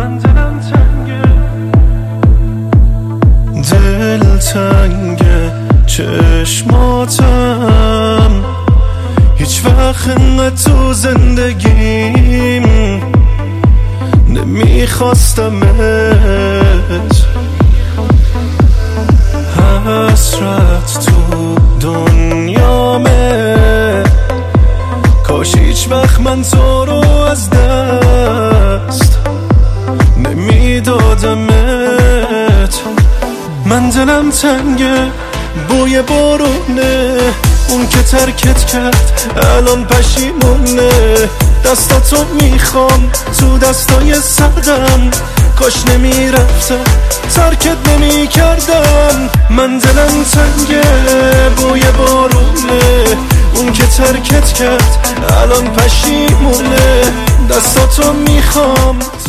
من دلم تنگه، دل تنگه، چشماتم هیچ وقت انقدر تو زندگیم نمیخواستمت. حسرت تو دنیامه، کاش هیچ وقت من تو رو از دست نمیدادمت. من دلم تنگه، بوی بارونه، اون که ترکت کرد الان پشیمونه. دستاتو میخوام تو دستای سردم، کاش نمیرفتم ترکت نمیکردم. من دلم تنگه، بوی بارونه، اون که ترکت کرد الان پشیمونه. دستاتو میخوام